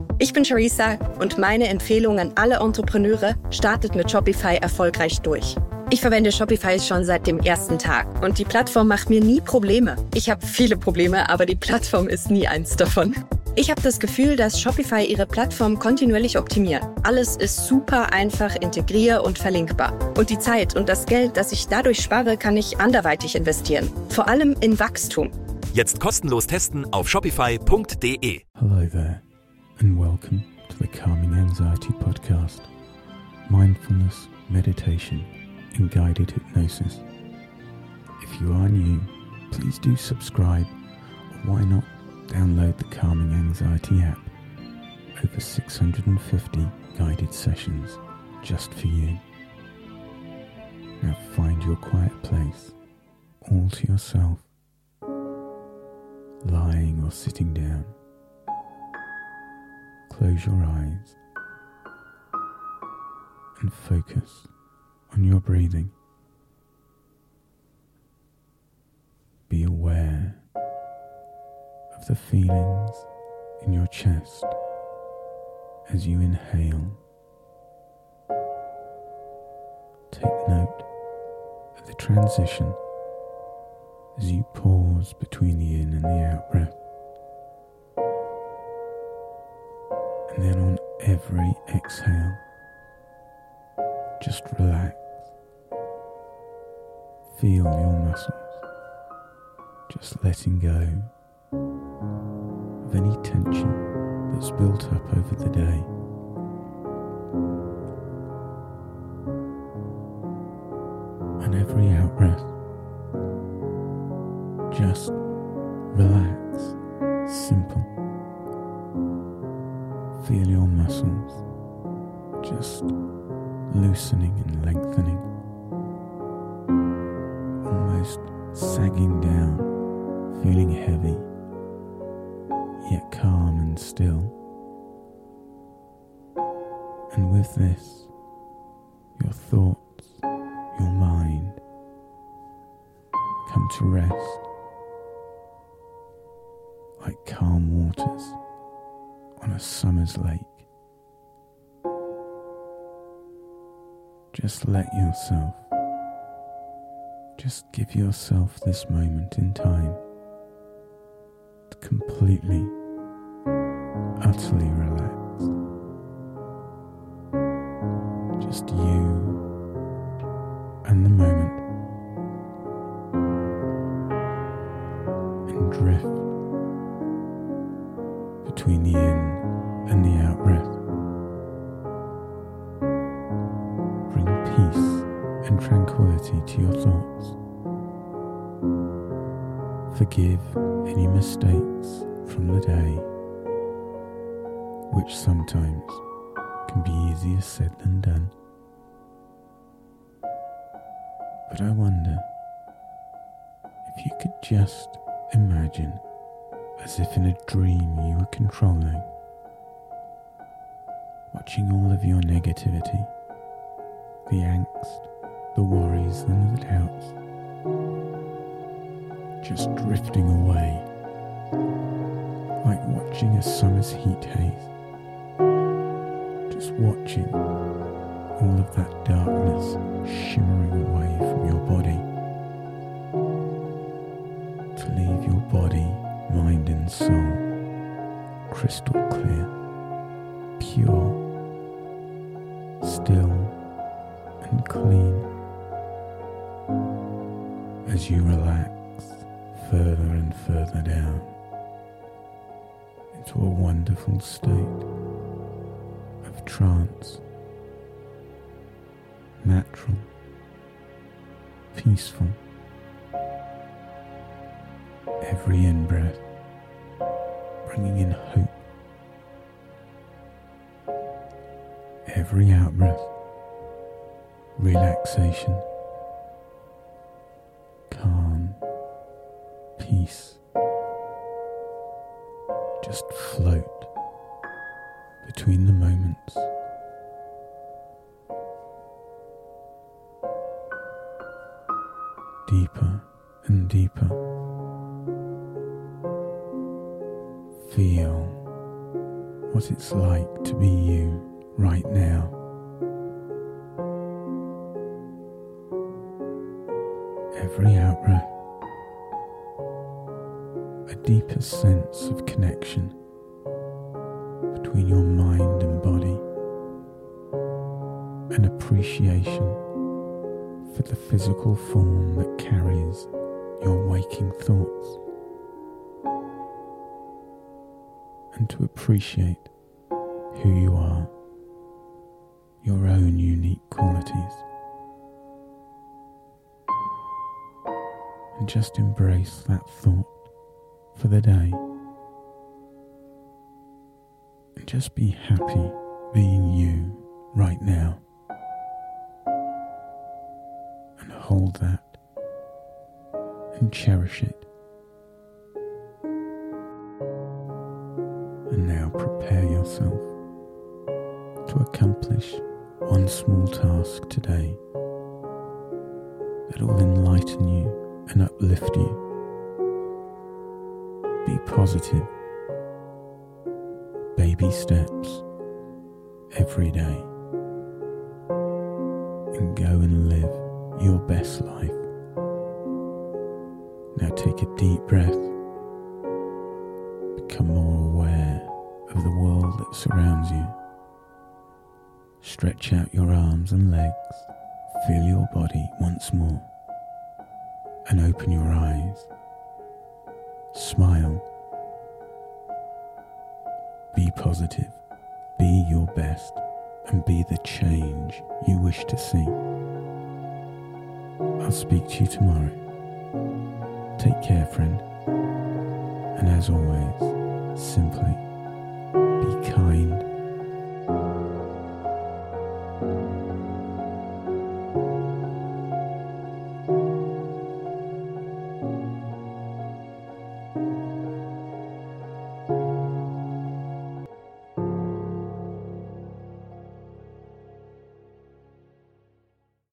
Ich bin Charissa und meine Empfehlung an alle Entrepreneure: startet mit Shopify erfolgreich durch. Ich verwende Shopify schon seit dem ersten Tag und die Plattform macht mir nie Probleme. Ich habe viele Probleme, aber die Plattform ist nie eins davon. Ich habe das Gefühl, dass Shopify ihre Plattform kontinuierlich optimiert. Alles ist super einfach integrier- und verlinkbar. Und die Zeit und das Geld, das ich dadurch spare, kann ich anderweitig investieren. Vor allem in Wachstum. Jetzt kostenlos testen auf shopify.de. Hello there and welcome to the Calming Anxiety Podcast. Mindfulness, meditation and guided hypnosis. If you are new, please do subscribe, or why not download the Calming Anxiety app. Over 650 guided sessions just for you. Now find your quiet place, all to yourself, lying or sitting down. Close your eyes and focus on your breathing. Be aware of the feelings in your chest as you inhale. Take note of the transition as you pause between the in and the out breath. And then on every exhale, just relax. Feel your muscles, just letting go of any tension that's built up over the day. On every out breath, just relax. Simple. Feel your muscles just loosening and lengthening, almost sagging down, feeling heavy, yet calm and still. And with this, your thoughts, your mind, come to rest like calm waters on a summer's lake. Just let yourself, just give yourself this moment in time to completely, utterly relax. Just you and the moment, and drift between the in and the out breath. Bring peace and tranquility to your thoughts. Forgive any mistakes from the day, which sometimes can be easier said than done. But I wonder if you could just imagine, as if in a dream you were controlling, watching all of your negativity, the angst, the worries and the doubts, just drifting away, like watching a summer's heat haze, just watching all of that darkness shimmering away from your body, to leave your body, mind and soul crystal clear, pure, still and clean, as you relax further and further down into a wonderful state of trance, natural, peaceful. Every in-breath bringing in hope, every out-breath relaxation, calm, peace. Just float between the moments. Deeper and deeper. Feel what it's like to be you right now. Every out-breath, a deeper sense of connection between your mind and body, an appreciation for the physical form that carries your waking thoughts, and to appreciate who you are, your own unique qualities, and just embrace that thought for the day, and just be happy being you right now, and hold that and cherish it. And now prepare yourself to accomplish one small task today that will enlighten you and uplift you. Be positive. Baby steps every day. And go and live your best life. Now take a deep breath. Become more aware of the world that surrounds you. Stretch out your arms and legs. Feel your body once more. And open your eyes. Smile. Be positive. Be your best. And be the change you wish to see. I'll speak to you tomorrow. Take care, friend. And as always, simply be kind